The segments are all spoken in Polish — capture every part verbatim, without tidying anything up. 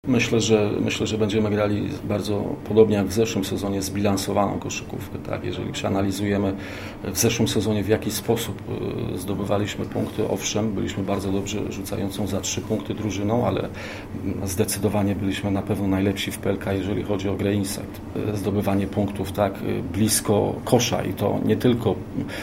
Myślę, że myślę, że będziemy grali bardzo podobnie jak w zeszłym sezonie, zbilansowaną koszykówkę. Tak? Jeżeli przeanalizujemy w zeszłym sezonie, w jaki sposób zdobywaliśmy punkty, owszem, byliśmy bardzo dobrze rzucającą za trzy punkty drużyną, ale zdecydowanie byliśmy na pewno najlepsi w P L K, jeżeli chodzi o grę inside. Zdobywanie punktów tak blisko kosza i to nie tylko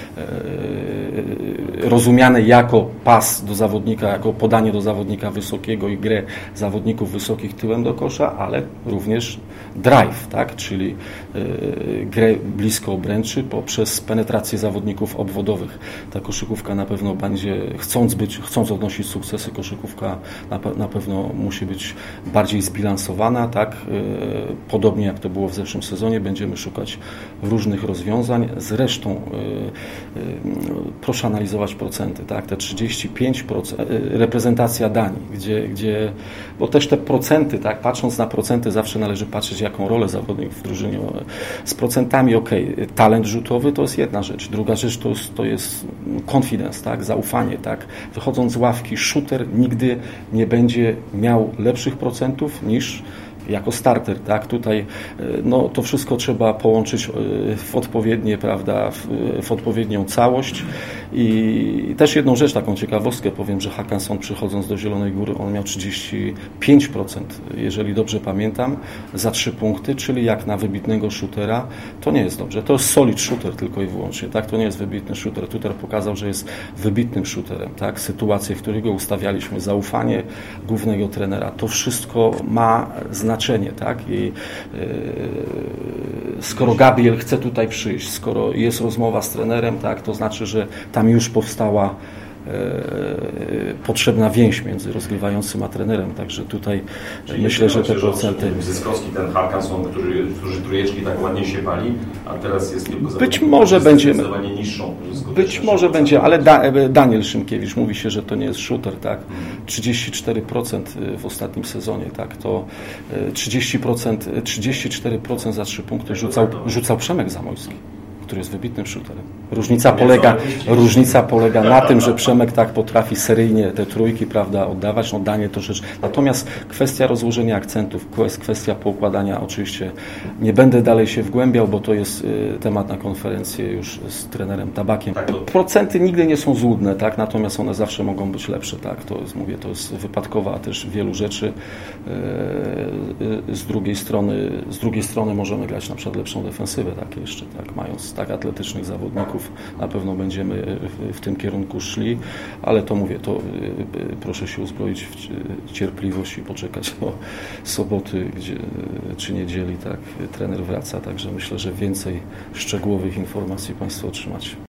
rozumiane jako pas do zawodnika, jako podanie do zawodnika wysokiego i grę zawodników wysokich tyłem do kosza, ale również drive, tak? Czyli y, grę blisko obręczy poprzez penetrację zawodników obwodowych. Ta koszykówka na pewno będzie, chcąc być, chcąc odnosić sukcesy, koszykówka na, na pewno musi być bardziej zbilansowana, tak? Y, podobnie jak to było w zeszłym sezonie, będziemy szukać różnych rozwiązań. Zresztą y, y, proszę analizować procenty, tak? Te trzydzieści pięć procent, y, reprezentacja Danii, gdzie, gdzie bo też te procenty, tak, patrząc na procenty zawsze należy patrzeć, jaką rolę zawodnik w drużynie. Z procentami ok, talent rzutowy to jest jedna rzecz, druga rzecz to jest, to jest confidence, tak, zaufanie, tak. Wychodząc z ławki, shooter nigdy nie będzie miał lepszych procentów niż jako starter, tak, tutaj no, to wszystko trzeba połączyć w odpowiednie, prawda, w, w odpowiednią całość i też jedną rzecz, taką ciekawostkę powiem, że Hackanson przychodząc do Zielonej Góry, on miał trzydzieści pięć procent, jeżeli dobrze pamiętam, za trzy punkty, czyli jak na wybitnego shootera, to nie jest dobrze, to jest solid shooter tylko i wyłącznie, tak, to nie jest wybitny shooter, Tuter pokazał, że jest wybitnym shooterem, tak, sytuacje, w których go ustawialiśmy, zaufanie głównego trenera, to wszystko ma znaczenie. Tak? I, yy, skoro Gabriel chce tutaj przyjść, skoro jest rozmowa z trenerem, tak, to znaczy, że tam już powstała yy, potrzebna więź między rozgrywającym a trenerem, także tutaj czyli myślę, że te procenty... Zyskowski, ten Hackanson, który, którzy trójeczki tak ładnie się pali, a teraz jest tylko być może będziemy zdecydowanie niższą. Być może będzie, ale da, Daniel Szymkiewicz mówi się, że to nie jest shooter, tak? trzydzieści cztery procent w ostatnim sezonie, tak? To trzydzieści procent, trzydzieści cztery procent za trzy punkty rzucał, rzucał Przemek Zamojski, który jest wybitnym shooterem. Różnica polega, różnica polega na tym, że Przemek tak potrafi seryjnie te trójki, prawda, oddawać, no Daniel to rzecz. Natomiast kwestia rozłożenia akcentów, kwestia poukładania, oczywiście nie będę dalej się wgłębiał, bo to jest temat na konferencję już z trenerem Tabakiem. Procenty nigdy nie są złudne, tak, natomiast one zawsze mogą być lepsze, tak, to jest, mówię, to jest wypadkowa też wielu rzeczy. Z drugiej strony, z drugiej strony możemy grać na przykład lepszą defensywę, tak, jeszcze, tak, mając tak atletycznych zawodników, na pewno będziemy w tym kierunku szli, ale to mówię, to proszę się uzbroić w cierpliwość i poczekać do soboty gdzie, czy niedzieli, tak, trener wraca, także myślę, że więcej szczegółowych informacji Państwo otrzymacie.